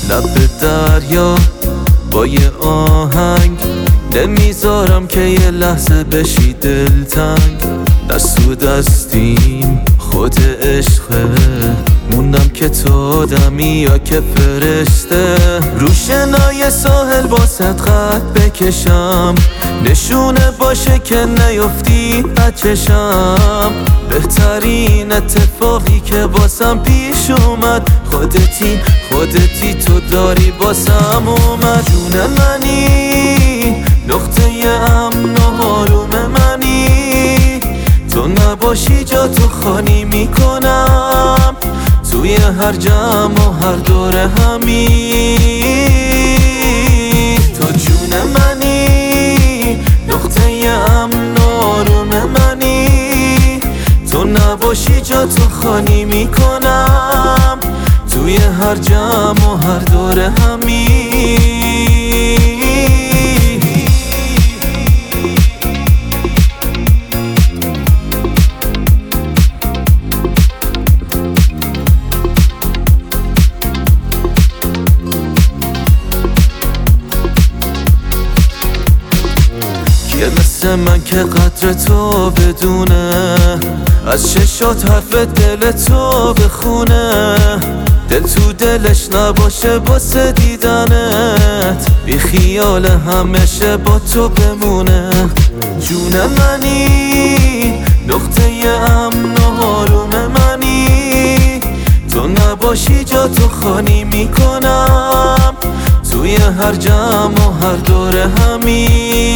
لب دریا با یه آهنگ نمیذارم که یه لحظه بشی دلتنگ. دست و دستیم خود عشقه، موندم که تو دمی یا که فرشته. روشنای ساحل با صدقت بکشم، نشونه باشه که نیفتی بچشم. بهترین اتفاقی که باسم پیش اومد خودتی تو داری باسم اومد. جون منی، نقطه امن و حالوم منی، تو نباشی جا تو خالی میکنم توی هر جمع و هر دور همی. تو جون منی، نقطه امن و آروم منی، تو نباشی جا تو خالی میکنم توی هر جمع و هر دور همی. یه مثل من که قدر تو بدونه، از چشات حرف دل تو بخونه. دل تو دلش نباشه واسه دیدنت، بی خیال همیشه با تو بمونه. جون منی، نقطه امن و آروم منی، تو نباشی جا تو خالی میکنم توی هر جمع و هر دور همی.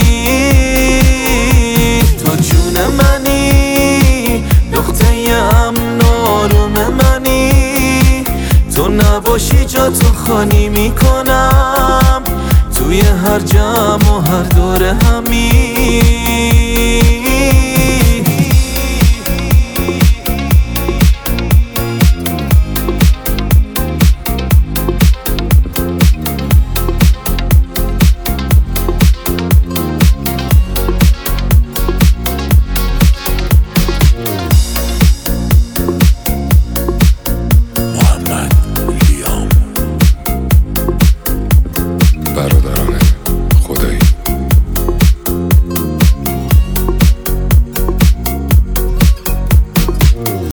تو جون منی، نقطه امن و آروم منی، تو نباشی جا تو خالی میکنم توی هر جمع و هر دور همی.